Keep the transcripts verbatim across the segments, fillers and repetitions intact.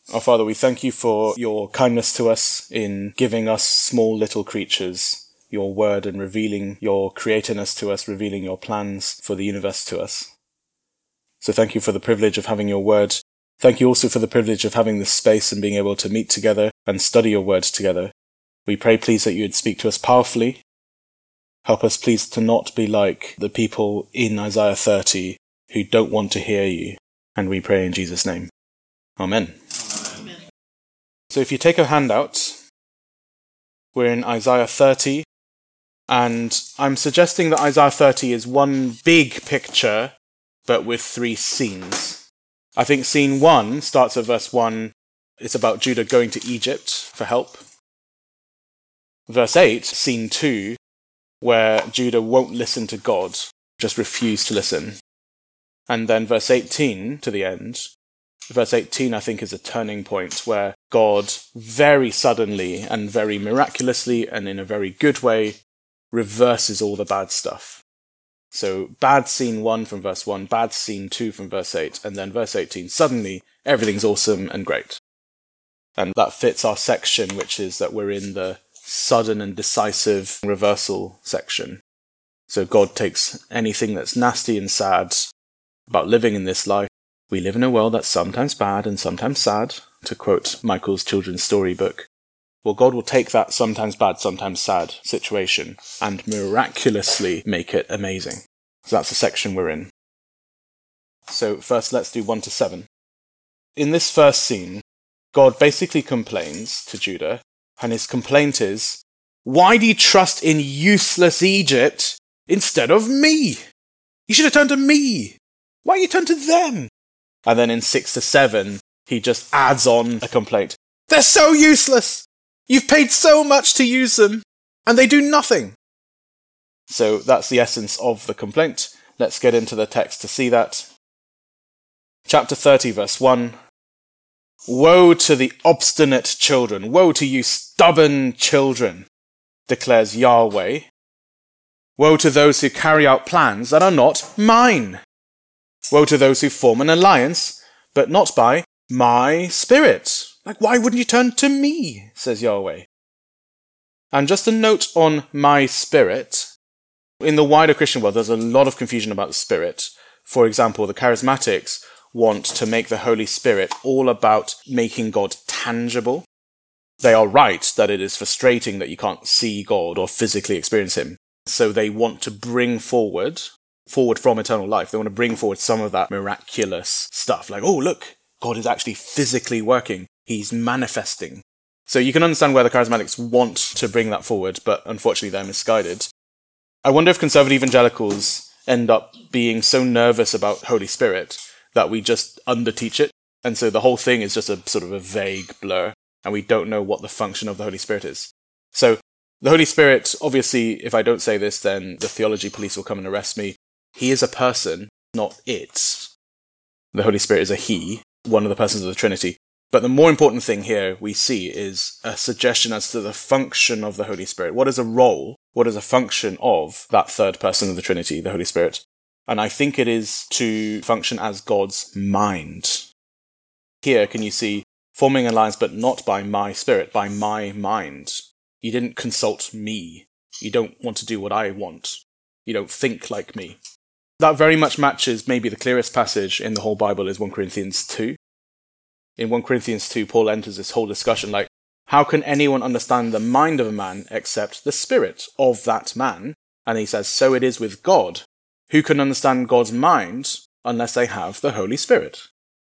Our Father, we thank you for your kindness to us in giving us small little creatures your word and revealing your creatorness to us, revealing your plans for the universe to us. So thank you for the privilege of having your word. Thank you also for the privilege of having this space and being able to meet together and study your word together. We pray, please, that you would speak to us powerfully. Help us, please, to not be like the people in Isaiah thirty who don't want to hear you. And we pray in Jesus' name. Amen. Amen. So if you take a handout, we're in Isaiah thirty, and I'm suggesting that Isaiah thirty is one big picture, but with three scenes. I think scene one starts at verse one. It's about Judah going to Egypt for help. Verse eight, scene two, where Judah won't listen to God, just refuse to listen. And then verse eighteen to the end. Verse eighteen, I think, is a turning point where God very suddenly and very miraculously and in a very good way reverses all the bad stuff. So bad scene one from verse one, bad scene two from verse eight, and then verse eighteen, suddenly everything's awesome and great. And that fits our section, which is that we're in the sudden and decisive reversal section. So God takes anything that's nasty and sad about living in this life. We live in a world that's sometimes bad and sometimes sad, to quote Michael's children's storybook. Well, God will take that sometimes bad, sometimes sad situation and miraculously make it amazing. So that's the section we're in. So first, let's do one to seven. In this first scene, God basically complains to Judah, and his complaint is, why do you trust in useless Egypt instead of me? You should have turned to me. Why you turn to them? And then in six to seven, he just adds on a complaint. They're so useless! You've paid so much to use them, and they do nothing. So that's the essence of the complaint. Let's get into the text to see that. Chapter thirty, verse one. Woe to the obstinate children! Woe to you stubborn children! Declares Yahweh. Woe to those who carry out plans that are not mine! Woe to those who form an alliance, but not by my spirit. Like, why wouldn't you turn to me, says Yahweh. And just a note on my spirit. In the wider Christian world, there's a lot of confusion about the Spirit. For example, the charismatics want to make the Holy Spirit all about making God tangible. They are right that it is frustrating that you can't see God or physically experience him. So they want to bring forward, forward from eternal life, they want to bring forward some of that miraculous stuff. Like, oh, look, God is actually physically working. He's manifesting. So you can understand where the charismatics want to bring that forward, but unfortunately they're misguided. I wonder if conservative evangelicals end up being so nervous about Holy Spirit that we just underteach it. And so the whole thing is just a sort of a vague blur, and we don't know what the function of the Holy Spirit is. So the Holy Spirit, obviously, if I don't say this, then the theology police will come and arrest me. He is a person, not it. The Holy Spirit is a he, one of the persons of the Trinity. But the more important thing here we see is a suggestion as to the function of the Holy Spirit. What is a role? What is a function of that third person of the Trinity, the Holy Spirit? And I think it is to function as God's mind. Here, can you see, forming an alliance, but not by my spirit, by my mind. You didn't consult me. You don't want to do what I want. You don't think like me. That very much matches maybe the clearest passage in the whole Bible is First Corinthians two. In First Corinthians two, Paul enters this whole discussion like, how can anyone understand the mind of a man except the spirit of that man? And he says, so it is with God. Who can understand God's mind unless they have the Holy Spirit?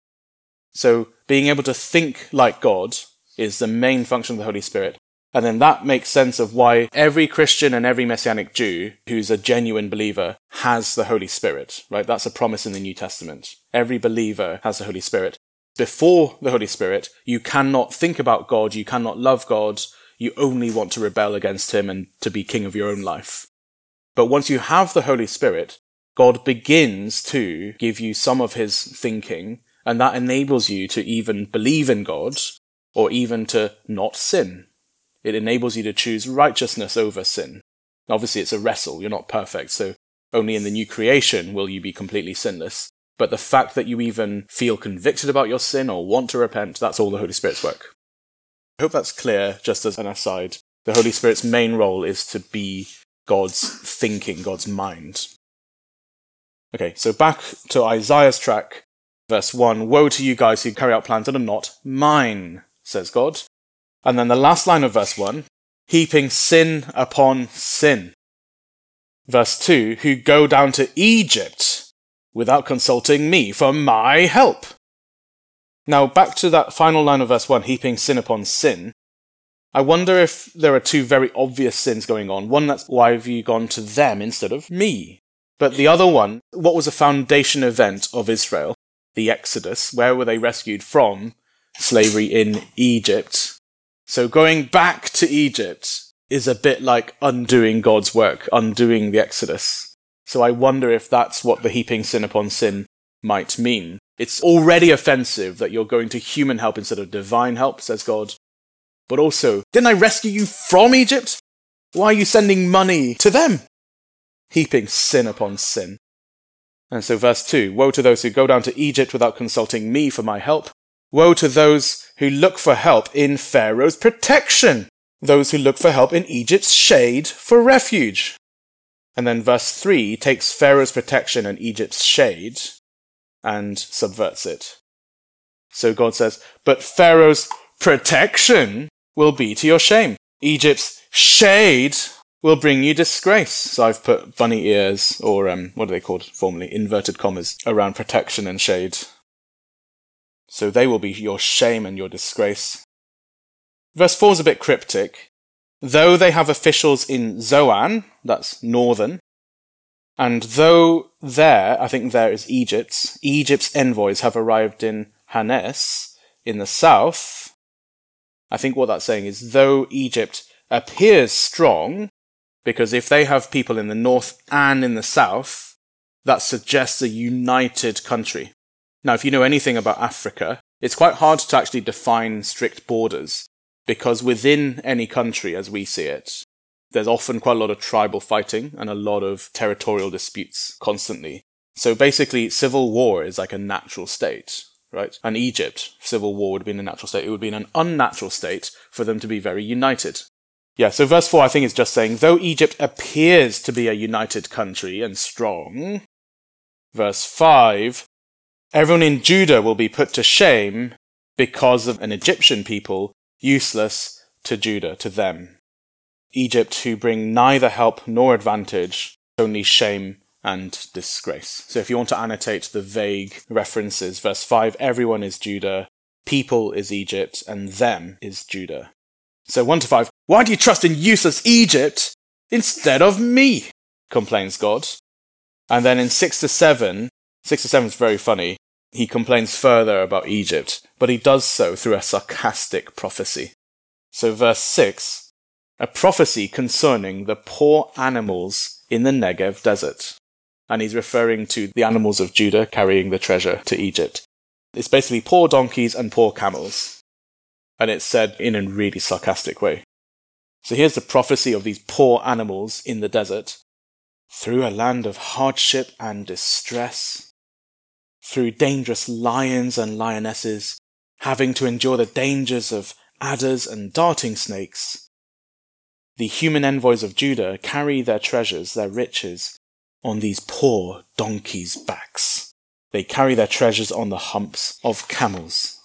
So being able to think like God is the main function of the Holy Spirit. And then that makes sense of why every Christian and every Messianic Jew who's a genuine believer has the Holy Spirit, right? That's a promise in the New Testament. Every believer has the Holy Spirit. Before the Holy Spirit, you cannot think about God, you cannot love God, you only want to rebel against him and to be king of your own life. But once you have the Holy Spirit, God begins to give you some of his thinking, and that enables you to even believe in God, or even to not sin. It enables you to choose righteousness over sin. Obviously, it's a wrestle. You're not perfect, so only in the new creation will you be completely sinless. But the fact that you even feel convicted about your sin or want to repent, that's all the Holy Spirit's work. I hope that's clear, just as an aside. The Holy Spirit's main role is to be God's thinking, God's mind. Okay, so back to Isaiah's track, verse one. Woe to you guys who carry out plans that are not mine, says God. And then the last line of verse one, heaping sin upon sin. Verse two, who go down to Egypt without consulting me for my help. Now, back to that final line of verse one, heaping sin upon sin. I wonder if there are two very obvious sins going on. One, that's why have you gone to them instead of me? But the other one, what was a foundation event of Israel? The Exodus. Where were they rescued from? Slavery in Egypt. So going back to Egypt is a bit like undoing God's work, undoing the Exodus. So I wonder if that's what the heaping sin upon sin might mean. It's already offensive that you're going to human help instead of divine help, says God. But also, didn't I rescue you from Egypt? Why are you sending money to them? Heaping sin upon sin. And so verse two, woe to those who go down to Egypt without consulting me for my help. Woe to those who look for help in Pharaoh's protection. Those who look for help in Egypt's shade for refuge. And then verse three takes Pharaoh's protection and Egypt's shade and subverts it. So God says, but Pharaoh's protection will be to your shame. Egypt's shade will bring you disgrace. So I've put bunny ears, or um, what are they called formerly? Inverted commas, around protection and shade. So they will be your shame and your disgrace. Verse four is a bit cryptic. Though they have officials in Zoan, that's northern, and though there, I think there is Egypt, Egypt's envoys have arrived in Hanes, in the south, I think what that's saying is, though Egypt appears strong, because if they have people in the north and in the south, that suggests a united country. Now, if you know anything about Africa, it's quite hard to actually define strict borders, because within any country, as we see it, there's often quite a lot of tribal fighting and a lot of territorial disputes constantly. So basically, civil war is like a natural state, right? And Egypt, civil war would be in a natural state. It would be in an unnatural state for them to be very united. Yeah, so verse four, I think, is just saying, though Egypt appears to be a united country and strong, verse five, everyone in Judah will be put to shame because of an Egyptian people useless to Judah, to them. Egypt, who bring neither help nor advantage, only shame and disgrace. So if you want to annotate the vague references, verse five, everyone is Judah, people is Egypt, and them is Judah. So one to five, why do you trust in useless Egypt instead of me? Complains God. And then in six to seven, six to seven is very funny. He complains further about Egypt, but he does so through a sarcastic prophecy. So verse six, a prophecy concerning the poor animals in the Negev desert. And he's referring to the animals of Judah carrying the treasure to Egypt. It's basically poor donkeys and poor camels. And it's said in a really sarcastic way. So here's the prophecy of these poor animals in the desert. Through a land of hardship and distress, through dangerous lions and lionesses, having to endure the dangers of adders and darting snakes, the human envoys of Judah carry their treasures, their riches, on these poor donkeys' backs. They carry their treasures on the humps of camels.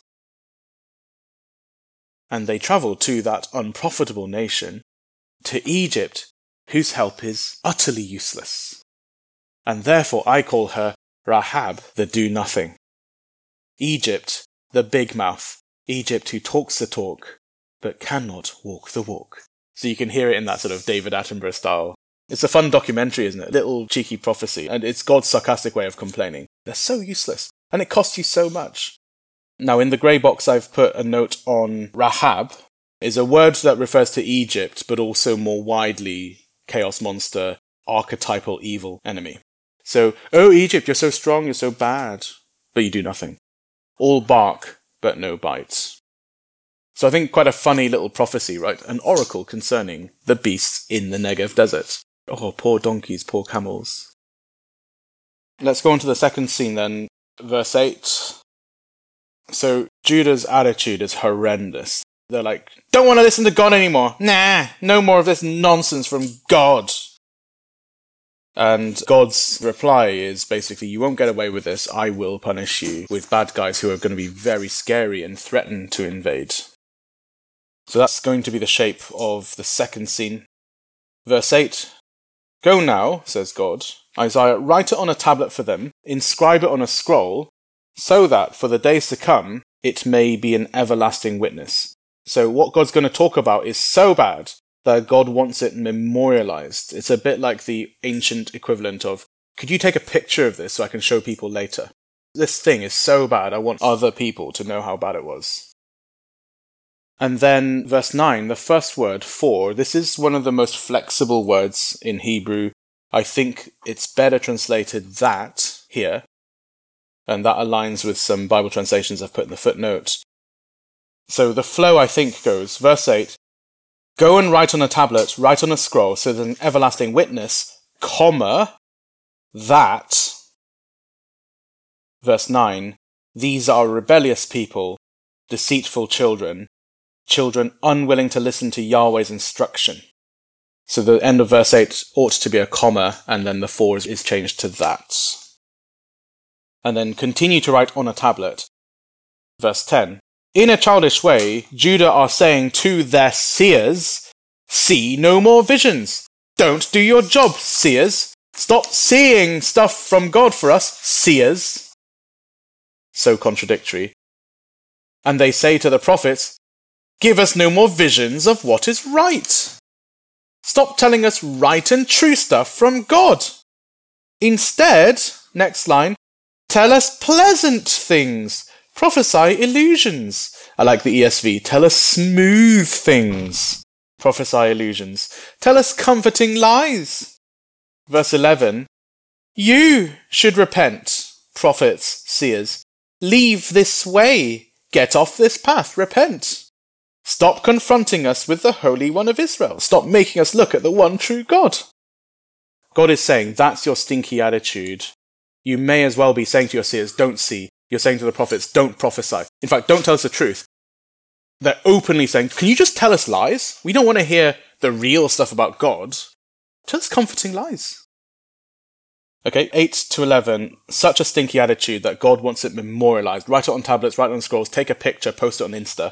And they travel to that unprofitable nation, to Egypt, whose help is utterly useless. And therefore I call her Rahab, the do-nothing. Egypt, the big mouth. Egypt who talks the talk, but cannot walk the walk. So you can hear it in that sort of David Attenborough style. It's a fun documentary, isn't it? A little cheeky prophecy. And it's God's sarcastic way of complaining. They're so useless. And it costs you so much. Now, in the grey box, I've put a note on Rahab. Is a word that refers to Egypt, but also more widely, chaos monster, archetypal evil enemy. So, oh, Egypt, you're so strong, you're so bad, but you do nothing. All bark, but no bite. So I think quite a funny little prophecy, right? An oracle concerning the beasts in the Negev desert. Oh, poor donkeys, poor camels. Let's go on to the second scene then. Verse eight. So Judah's attitude is horrendous. They're like, don't want to listen to God anymore. Nah, no more of this nonsense from God. And God's reply is basically, you won't get away with this. I will punish you with bad guys who are going to be very scary and threaten to invade. So that's going to be the shape of the second scene. Verse eight. Go now, says God, Isaiah, write it on a tablet for them, inscribe it on a scroll, so that for the days to come, it may be an everlasting witness. So what God's going to talk about is so bad that God wants it memorialized. It's a bit like the ancient equivalent of, could you take a picture of this so I can show people later? This thing is so bad, I want other people to know how bad it was. And then verse nine, the first word, for, this is one of the most flexible words in Hebrew. I think it's better translated that here, and that aligns with some Bible translations I've put in the footnote. So the flow, I think, goes, verse eight, go and write on a tablet, write on a scroll, so there's an everlasting witness, comma, that. Verse nine, these are rebellious people, deceitful children, children unwilling to listen to Yahweh's instruction. So the end of verse eight ought to be a comma, and then the four is, is changed to that. And then continue to write on a tablet. Verse ten. In a childish way, Judah are saying to their seers, see no more visions. Don't do your job, seers. Stop seeing stuff from God for us, seers. So contradictory. And they say to the prophets, give us no more visions of what is right. Stop telling us right and true stuff from God. Instead, next line, tell us pleasant things. Prophesy illusions. I like the E S V. Tell us smooth things. Prophesy illusions. Tell us comforting lies. Verse eleven. You should repent, prophets, seers. Leave this way. Get off this path. Repent. Stop confronting us with the Holy One of Israel. Stop making us look at the one true God. God is saying, that's your stinky attitude. You may as well be saying to your seers, don't see. You're saying to the prophets, don't prophesy. In fact, don't tell us the truth. They're openly saying, can you just tell us lies? We don't want to hear the real stuff about God. Tell us comforting lies. Okay, eight to eleven. Such a stinky attitude that God wants it memorialized. Write it on tablets, write it on scrolls, take a picture, post it on Insta.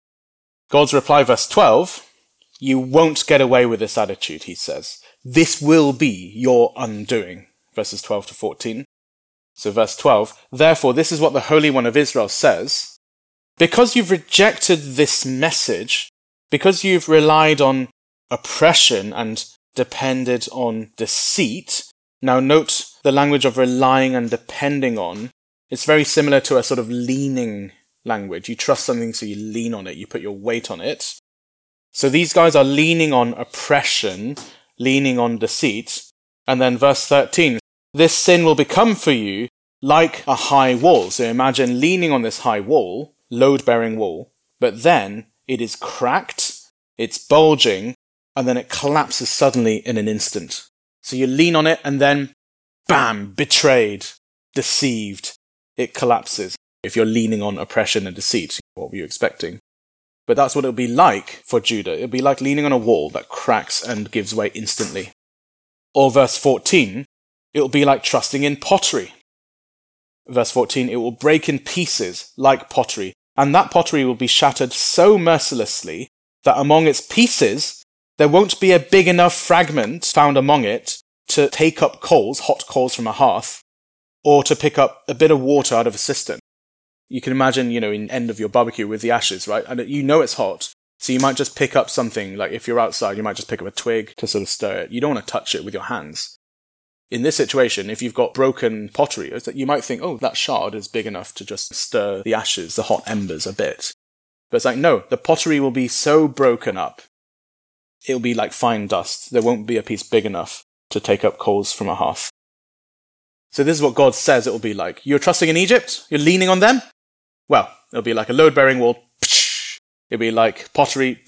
God's reply, verse twelve, you won't get away with this attitude, he says. This will be your undoing. Verses twelve to fourteen. So verse twelve, therefore, this is what the Holy One of Israel says. Because you've rejected this message, because you've relied on oppression and depended on deceit. Now note the language of relying and depending on. It's very similar to a sort of leaning language. You trust something, so you lean on it. You put your weight on it. So these guys are leaning on oppression, leaning on deceit. And then verse thirteen, this sin will become for you like a high wall. So imagine leaning on this high wall, load-bearing wall, but then it is cracked, it's bulging, and then it collapses suddenly in an instant. So you lean on it and then, bam, betrayed, deceived, it collapses. If you're leaning on oppression and deceit, what were you expecting? But that's what it'll be like for Judah. It'll be like leaning on a wall that cracks and gives way instantly. Or verse fourteen, it'll be like trusting in pottery. Verse fourteen, it will break in pieces like pottery, and that pottery will be shattered so mercilessly that among its pieces, there won't be a big enough fragment found among it to take up coals, hot coals from a hearth, or to pick up a bit of water out of a cistern. You can imagine, you know, in end of your barbecue with the ashes, right? And you know it's hot, so you might just pick up something, like if you're outside, you might just pick up a twig to sort of stir it. You don't want to touch it with your hands. In this situation, if you've got broken pottery, you might think, oh, that shard is big enough to just stir the ashes, the hot embers a bit. But it's like, no, the pottery will be so broken up, it'll be like fine dust. There won't be a piece big enough to take up coals from a hearth. So this is what God says it will be like. You're trusting in Egypt? You're leaning on them? Well, it'll be like a load-bearing wall. It'll be like pottery.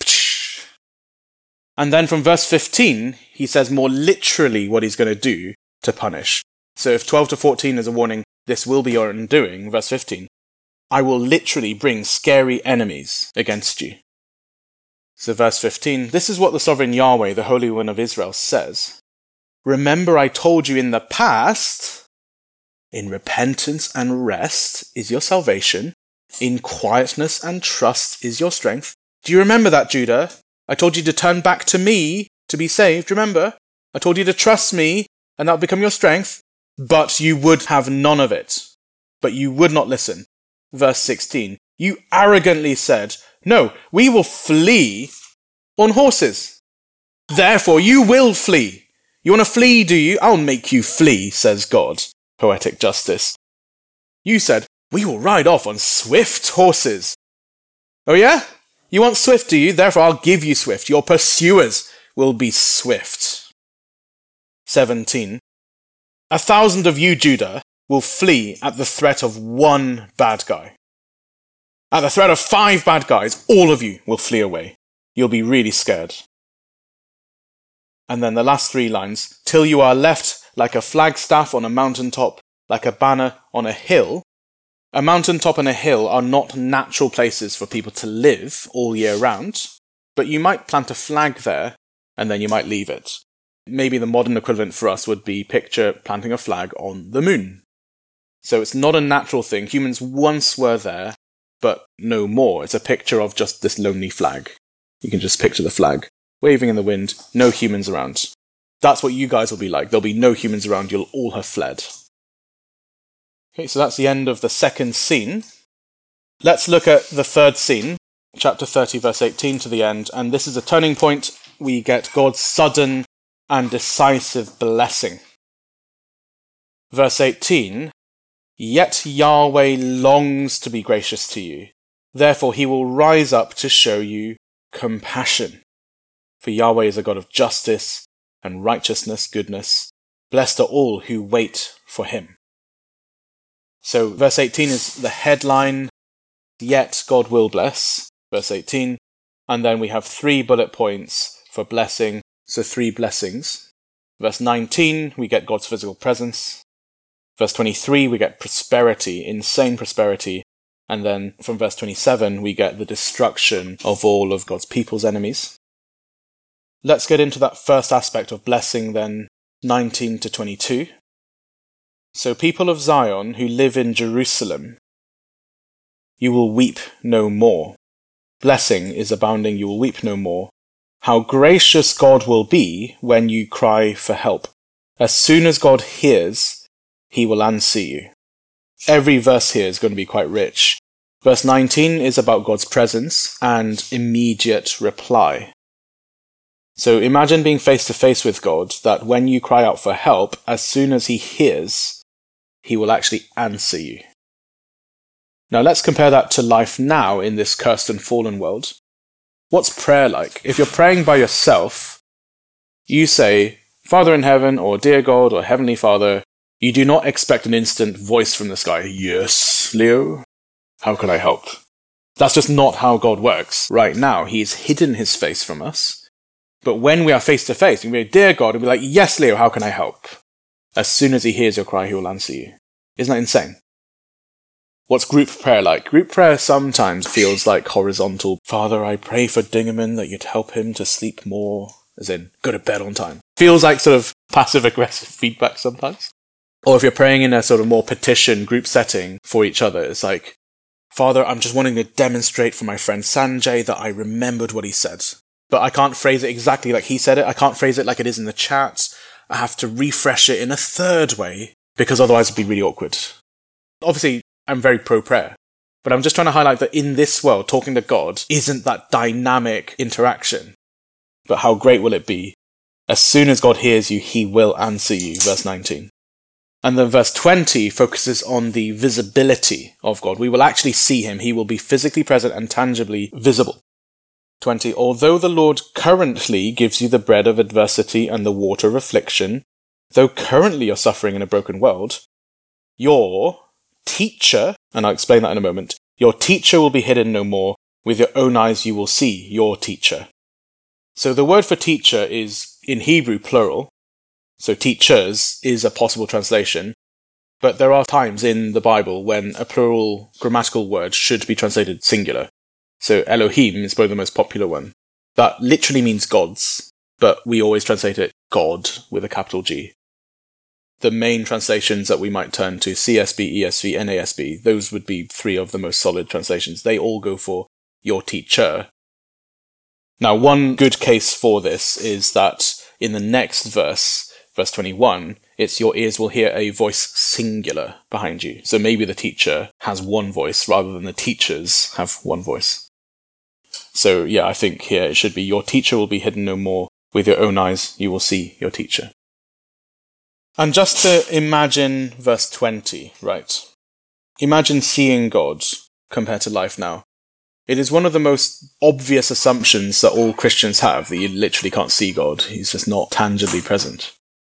And then from verse fifteen, he says more literally what he's going to do to punish. So if twelve to fourteen is a warning, this will be your undoing, verse fifteen, I will literally bring scary enemies against you. So verse fifteen, this is what the sovereign Yahweh, the Holy One of Israel, says. Remember I told you in the past, in repentance and rest is your salvation, in quietness and trust is your strength. Do you remember that, Judah? I told you to turn back to me to be saved, remember? I told you to trust me, and that will become your strength. But you would have none of it. But you would not listen. Verse sixteen, you arrogantly said, no, we will flee on horses. Therefore you will flee. You want to flee, do you? I'll make you flee, says God. Poetic justice. You said, we will ride off on swift horses. Oh yeah? You want swift, do you? Therefore I'll give you swift. Your pursuers will be swift. seventeen. A thousand of you, Judah, will flee at the threat of one bad guy. At the threat of five bad guys, all of you will flee away. You'll be really scared. And then the last three lines, till you are left like a flagstaff on a mountaintop, like a banner on a hill. A mountaintop and a hill are not natural places for people to live all year round, but you might plant a flag there, and then you might leave it. Maybe the modern equivalent for us would be picture planting a flag on the moon. So it's not a natural thing. Humans once were there, but no more. It's a picture of just this lonely flag. You can just picture the flag waving in the wind, no humans around. That's what you guys will be like. There'll be no humans around. You'll all have fled. Okay, so that's the end of the second scene. Let's look at the third scene, chapter thirty, verse eighteen to the end. And this is a turning point. We get God's sudden and decisive blessing. Verse eighteen, yet Yahweh longs to be gracious to you. Therefore he will rise up to show you compassion. For Yahweh is a God of justice and righteousness, goodness. Blessed are all who wait for him. So verse eighteen is the headline, yet God will bless, verse eighteen. And then we have three bullet points for blessing, so three blessings. Verse nineteen, we get God's physical presence. Verse twenty-three, we get prosperity, insane prosperity. And then from verse twenty-seven, we get the destruction of all of God's people's enemies. Let's get into that first aspect of blessing then, nineteen to twenty-two. So people of Zion who live in Jerusalem, you will weep no more. Blessing is abounding, you will weep no more. How gracious God will be when you cry for help. As soon as God hears, he will answer you. Every verse here is going to be quite rich. Verse nineteen is about God's presence and immediate reply. So imagine being face to face with God, that when you cry out for help, as soon as he hears, he will actually answer you. Now let's compare that to life now in this cursed and fallen world. What's prayer like? If you're praying by yourself, you say, Father in heaven, or Dear God, or Heavenly Father. You do not expect an instant voice from the sky. Yes, Leo? How can I help? That's just not how God works. Right now, he's hidden his face from us. But when we are face to face, we be Dear God, and be like, yes, Leo, how can I help? As soon as he hears your cry, he will answer you. Isn't that insane? What's group prayer like? Group prayer sometimes feels like horizontal. Father, I pray for Dingaman that you'd help him to sleep more, as in, go to bed on time. Feels like sort of passive-aggressive feedback sometimes. Or if you're praying in a sort of more petition group setting for each other, it's like, Father, I'm just wanting to demonstrate for my friend Sanjay that I remembered what he said. But I can't phrase it exactly like he said it. I can't phrase it like it is in the chat. I have to refresh it in a third way, because otherwise it'd be really awkward. Obviously, I'm very pro-prayer, but I'm just trying to highlight that in this world, talking to God isn't that dynamic interaction. But how great will it be? As soon as God hears you, he will answer you, verse nineteen. And then verse twenty focuses on the visibility of God. We will actually see him. He will be physically present and tangibly visible. twenty. Although the Lord currently gives you the bread of adversity and the water of affliction, though currently you're suffering in a broken world, your teacher, and I'll explain that in a moment, your teacher will be hidden no more. With your own eyes you will see your teacher. So the word for teacher is in Hebrew plural. So teachers is a possible translation. But there are times in the Bible when a plural grammatical word should be translated singular. So Elohim is probably the most popular one. That literally means gods, but we always translate it God with a capital G. The main translations that we might turn to, C S B, E S V, N A S B, those would be three of the most solid translations. They all go for your teacher. Now, one good case for this is that in the next verse, verse twenty-one, it's your ears will hear a voice singular behind you. So maybe the teacher has one voice rather than the teachers have one voice. So yeah, I think here it should be your teacher will be hidden no more. With your own eyes you will see your teacher. And just to imagine verse twenty, right? Imagine seeing God compared to life now. It is one of the most obvious assumptions that all Christians have, that you literally can't see God. He's just not tangibly present.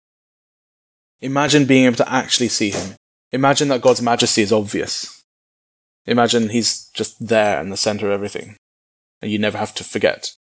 Imagine being able to actually see him. Imagine that God's majesty is obvious. Imagine he's just there in the center of everything, and you never have to forget.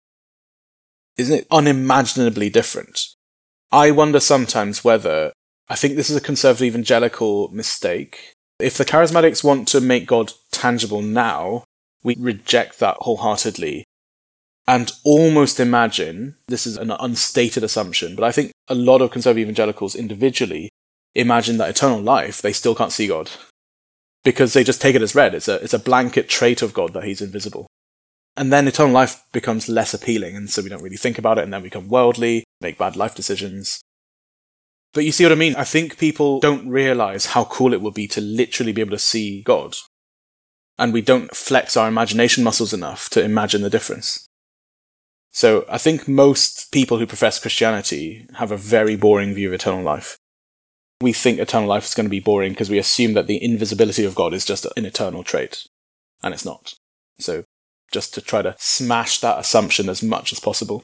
Isn't it unimaginably different? I wonder sometimes whether, I think this is a conservative evangelical mistake. If the charismatics want to make God tangible now, we reject that wholeheartedly and almost imagine, this is an unstated assumption, but I think a lot of conservative evangelicals individually imagine that eternal life, they still can't see God. Because they just take it as read. It's a, it's a blanket trait of God that he's invisible. And then eternal life becomes less appealing, and so we don't really think about it, and then we become worldly, make bad life decisions. But you see what I mean? I think people don't realize how cool it would be to literally be able to see God. And we don't flex our imagination muscles enough to imagine the difference. So I think most people who profess Christianity have a very boring view of eternal life. We think eternal life is going to be boring because we assume that the invisibility of God is just an eternal trait. And it's not. So just to try to smash that assumption as much as possible.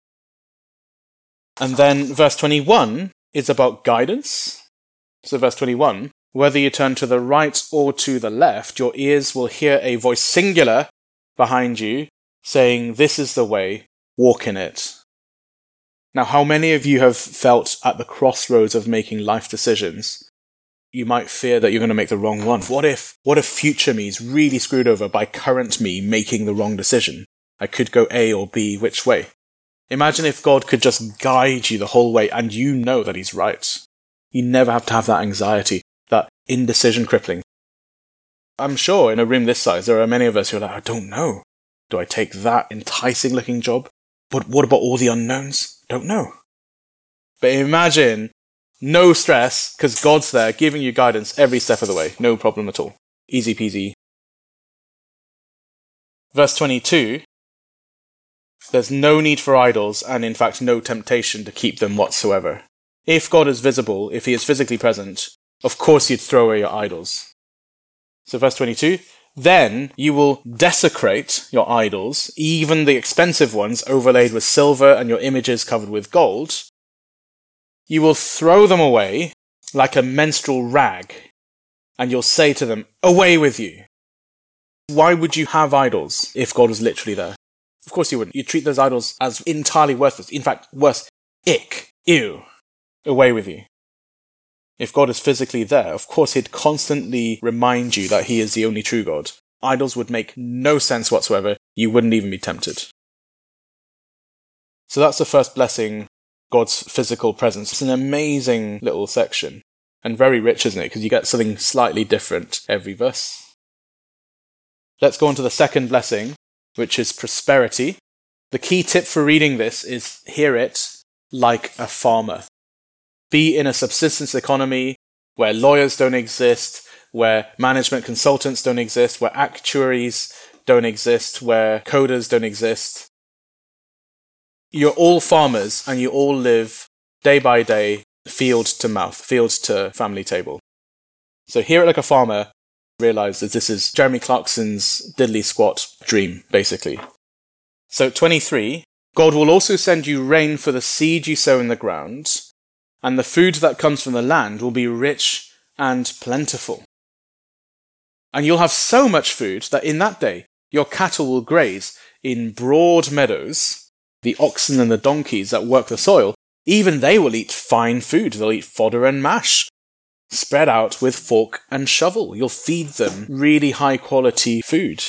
And then verse twenty-one is about guidance. So verse twenty-one, whether you turn to the right or to the left, your ears will hear a voice singular behind you saying, this is the way, walk in it. Now, how many of you have felt at the crossroads of making life decisions? You might fear that you're going to make the wrong one. What if, what if future me is really screwed over by current me making the wrong decision? I could go A or B, which way? Imagine if God could just guide you the whole way and you know that he's right. You never have to have that anxiety, that indecision crippling. I'm sure in a room this size, there are many of us who are like, I don't know. Do I take that enticing looking job? But what about all the unknowns? Don't know. But imagine no stress, because God's there giving you guidance every step of the way. No problem at all. Easy peasy. Verse twenty-two, there's no need for idols, and in fact no temptation to keep them whatsoever. If God is visible, if he is physically present, of course you'd throw away your idols. So verse twenty-two, then you will desecrate your idols, even the expensive ones overlaid with silver and your images covered with gold. You will throw them away like a menstrual rag, and you'll say to them, away with you. Why would you have idols if God was literally there? Of course you wouldn't. You'd treat those idols as entirely worthless. In fact, worse, ick, ew, away with you. If God is physically there, of course he'd constantly remind you that he is the only true God. Idols would make no sense whatsoever. You wouldn't even be tempted. So that's the first blessing, God's physical presence. It's an amazing little section, and very rich, isn't it? Because you get something slightly different every verse. Let's go on to the second blessing, which is prosperity. The key tip for reading this is hear it like a farmer. Be in a subsistence economy where lawyers don't exist, where management consultants don't exist, where actuaries don't exist, where coders don't exist. You're all farmers and you all live day by day, field to mouth, field to family table. So hear it like a farmer, realize that this is Jeremy Clarkson's diddly squat dream, basically. So twenty-three, God will also send you rain for the seed you sow in the ground, and the food that comes from the land will be rich and plentiful. And you'll have so much food that in that day your cattle will graze in broad meadows. The oxen and the donkeys that work the soil, even they will eat fine food. They'll eat fodder and mash. spread out with fork and shovel. You'll feed them really high quality food.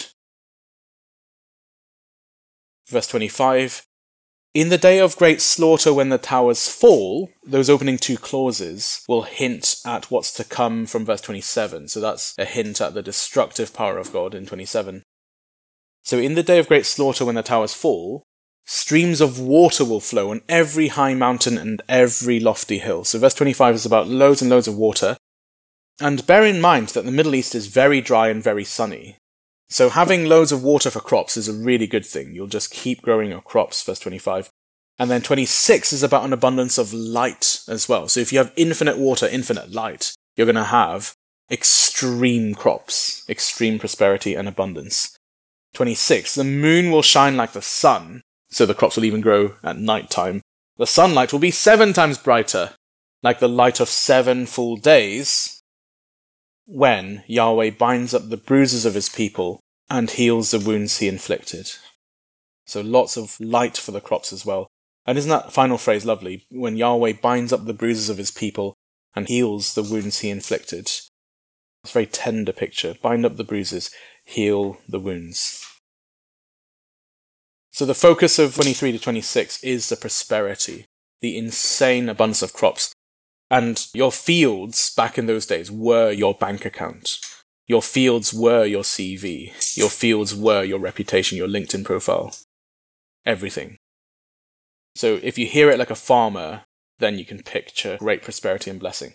Verse twenty-five, in the day of great slaughter when the towers fall, those opening two clauses will hint at what's to come from verse twenty-seven. So that's a hint at the destructive power of God in twenty-seven. So in the day of great slaughter when the towers fall, streams of water will flow on every high mountain and every lofty hill. So verse twenty-five is about loads and loads of water. And bear in mind that the Middle East is very dry and very sunny. So having loads of water for crops is a really good thing. You'll just keep growing your crops, verse twenty-five. And then twenty-six is about an abundance of light as well. So if you have infinite water, infinite light, you're going to have extreme crops, extreme prosperity and abundance. twenty-six, the moon will shine like the sun, so the crops will even grow at night time. The sunlight will be seven times brighter, like the light of seven full days, when Yahweh binds up the bruises of his people and heals the wounds he inflicted. So lots of light for the crops as well. And isn't that final phrase lovely? When Yahweh binds up the bruises of his people and heals the wounds he inflicted. It's a very tender picture. Bind up the bruises, heal the wounds. So the focus of twenty-three to twenty-six is the prosperity, the insane abundance of crops. And your fields back in those days were your bank account. Your fields were your C V. Your fields were your reputation, your LinkedIn profile. Everything. So if you hear it like a farmer, then you can picture great prosperity and blessing.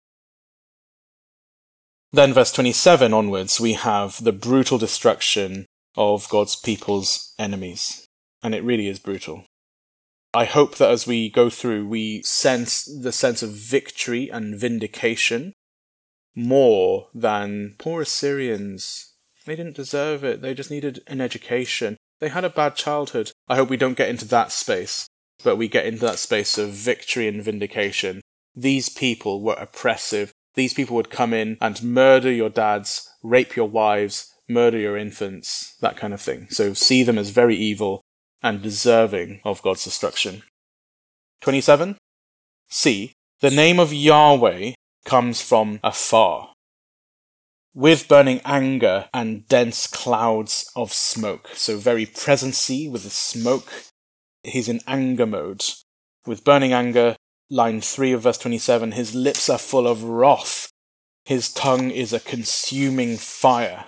Then verse twenty-seven onwards, we have the brutal destruction of God's people's enemies. And it really is brutal. I hope that as we go through, we sense the sense of victory and vindication more than poor Assyrians. They didn't deserve it. They just needed an education. They had a bad childhood. I hope we don't get into that space, but we get into that space of victory and vindication. These people were oppressive. These people would come in and murder your dads, rape your wives, murder your infants, that kind of thing. So see them as very evil and deserving of God's destruction. twenty-seven. See, the name of Yahweh comes from afar, with burning anger and dense clouds of smoke. So very presency with the smoke. He's in anger mode. With burning anger, line three of verse twenty-seven, his lips are full of wrath. His tongue is a consuming fire.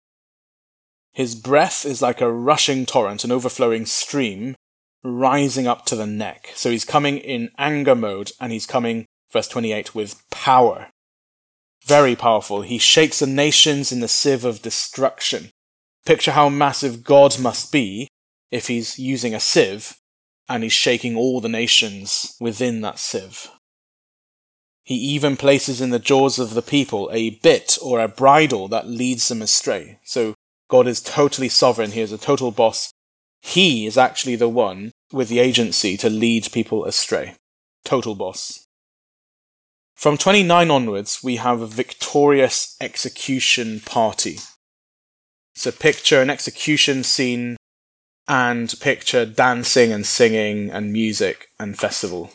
His breath is like a rushing torrent, an overflowing stream, rising up to the neck. So he's coming in anger mode, and he's coming, verse twenty-eight, with power. Very powerful. He shakes the nations in the sieve of destruction. Picture how massive God must be if he's using a sieve, and he's shaking all the nations within that sieve. He even places in the jaws of the people a bit or a bridle that leads them astray. So God is totally sovereign. He is a total boss. He is actually the one with the agency to lead people astray. Total boss. From twenty-nine onwards, we have a victorious execution party. So picture an execution scene and picture dancing and singing and music and festival.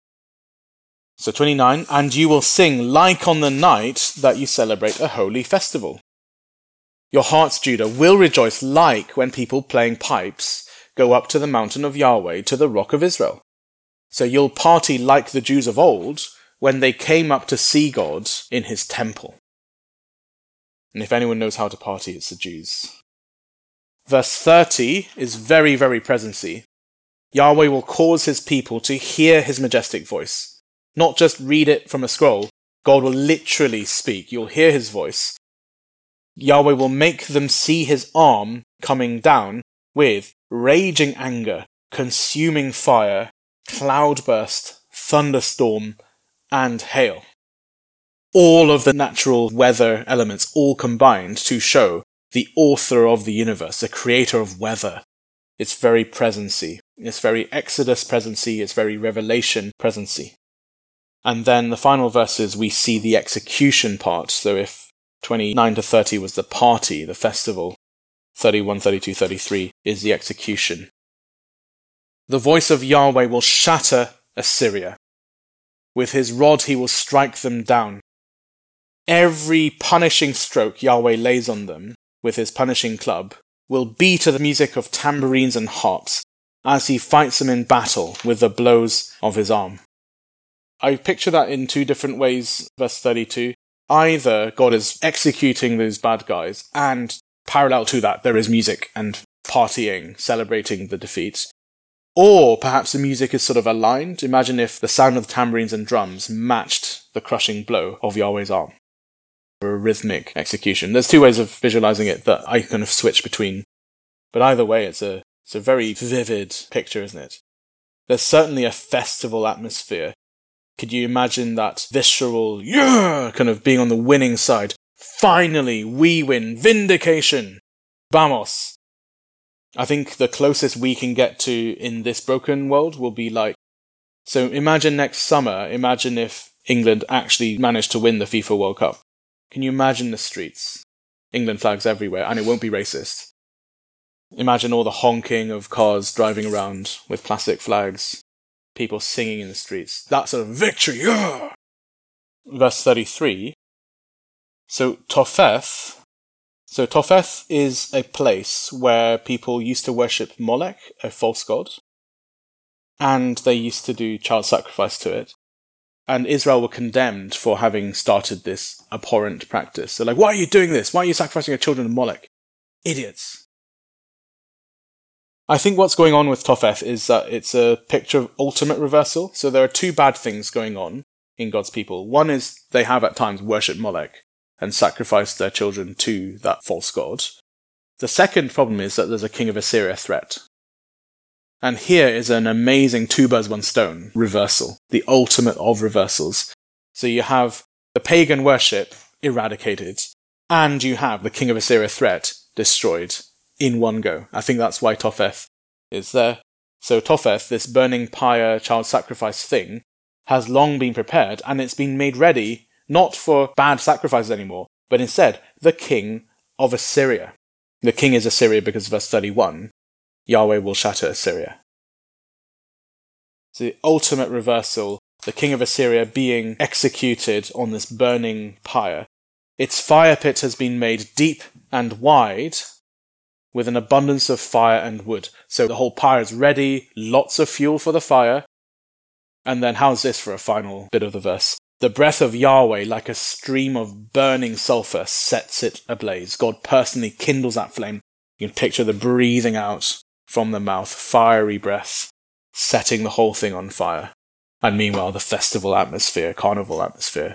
So twenty-nine, and you will sing like on the night that you celebrate a holy festival. Your hearts, Judah, will rejoice like when people playing pipes go up to the mountain of Yahweh, to the rock of Israel. So you'll party like the Jews of old when they came up to see God in his temple. And if anyone knows how to party, it's the Jews. Verse thirty is very, very presency. Yahweh will cause his people to hear his majestic voice. Not just read it from a scroll. God will literally speak. You'll hear his voice. Yahweh will make them see his arm coming down with raging anger, consuming fire, cloudburst, thunderstorm, and hail. All of the natural weather elements all combined to show the author of the universe, the creator of weather. It's very presency. It's very Exodus presency. It's very Revelation presency. And then the final verses, we see the execution part. So if twenty-nine to thirty was the party, the festival, thirty-one, thirty-two, thirty-three is the execution. The voice of Yahweh will shatter Assyria. With his rod he will strike them down. every punishing stroke Yahweh lays on them with his punishing club will be to the music of tambourines and harps as he fights them in battle with the blows of his arm. I picture that in two different ways, verse thirty-two. Either God is executing those bad guys, and parallel to that there is music and partying, celebrating the defeat. Or perhaps the music is sort of aligned. Imagine if the sound of the tambourines and drums matched the crushing blow of Yahweh's arm. Or a rhythmic execution. There's two ways of visualizing it that I kind of switch between. But either way, it's a, it's a very vivid picture, isn't it? There's certainly a festival atmosphere. Could you imagine that visceral, yeah, kind of being on the winning side? Finally, we win. Vindication. Vamos. I think the closest we can get to in this broken world will be like, so imagine next summer, imagine if England actually managed to win the FIFA World Cup. Can you imagine the streets? England flags everywhere, and it won't be racist. Imagine all the honking of cars driving around with plastic flags, people singing in the streets. That's a victory! Yeah! Verse thirty-three. So Topheth, so Topheth is a place where people used to worship Molech, a false god, and they used to do child sacrifice to it. And Israel were condemned for having started this abhorrent practice. They're like, why are you doing this? Why are you sacrificing your children to Molech? Idiots. I think what's going on with Topheth is that it's a picture of ultimate reversal. So there are two bad things going on in God's people. One is they have at times worshipped Molech and sacrificed their children to that false god. The second problem is that there's a king of Assyria threat. And here is an amazing two birds, one stone reversal, the ultimate of reversals. So you have the pagan worship eradicated, and you have the king of Assyria threat destroyed in one go. I think that's why Topheth is there. So Topheth, this burning pyre child sacrifice thing, has long been prepared, and it's been made ready not for bad sacrifices anymore, but instead the king of Assyria. The king is Assyria because verse thirty-one, Yahweh will shatter Assyria. So the ultimate reversal, the king of Assyria being executed on this burning pyre. Its fire pit has been made deep and wide with an abundance of fire and wood. So the whole pyre is ready, lots of fuel for the fire. And then how's this for a final bit of the verse? The breath of Yahweh, like a stream of burning sulfur, sets it ablaze. God personally kindles that flame. You can picture the breathing out from the mouth, fiery breath, setting the whole thing on fire. And meanwhile, the festival atmosphere, carnival atmosphere.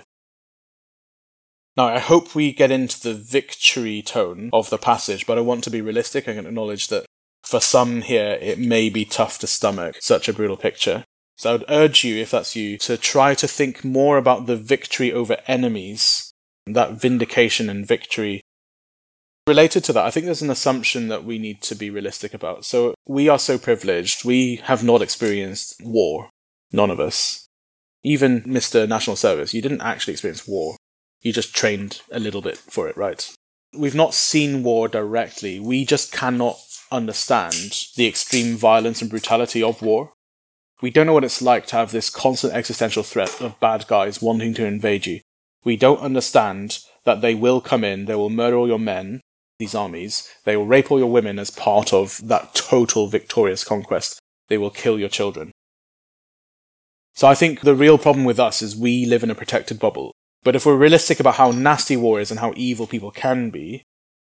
Now, I hope we get into the victory tone of the passage, but I want to be realistic and acknowledge that for some here, it may be tough to stomach such a brutal picture. So I would urge you, if that's you, to try to think more about the victory over enemies, that vindication and victory. Related to that, I think there's an assumption that we need to be realistic about. So we are so privileged. We have not experienced war. None of us. Even Mister National Service, you didn't actually experience war. You just trained a little bit for it, right? We've not seen war directly. We just cannot understand the extreme violence and brutality of war. We don't know what it's like to have this constant existential threat of bad guys wanting to invade you. We don't understand that they will come in, they will murder all your men, these armies, they will rape all your women as part of that total victorious conquest. They will kill your children. So I think the real problem with us is we live in a protected bubble. But if we're realistic about how nasty war is and how evil people can be,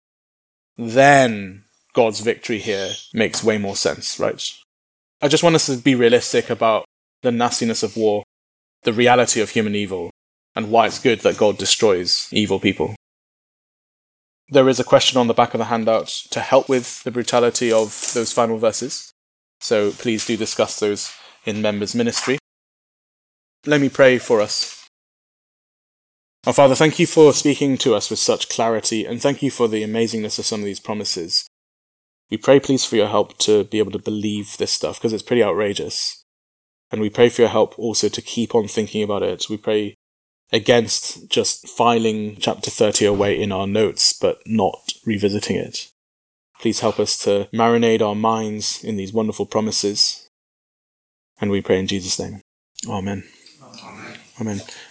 then God's victory here makes way more sense, right? I just want us to be realistic about the nastiness of war, the reality of human evil, and why it's good that God destroys evil people. There is a question on the back of the handout to help with the brutality of those final verses. So please do discuss those in members' ministry. Let me pray for us. Our Father, thank you for speaking to us with such clarity, and thank you for the amazingness of some of these promises. We pray, please, for your help to be able to believe this stuff, because it's pretty outrageous. And we pray for your help also to keep on thinking about it. We pray against just filing chapter thirty away in our notes, but not revisiting it. Please help us to marinate our minds in these wonderful promises. And we pray in Jesus' name. Amen. Amen. Amen.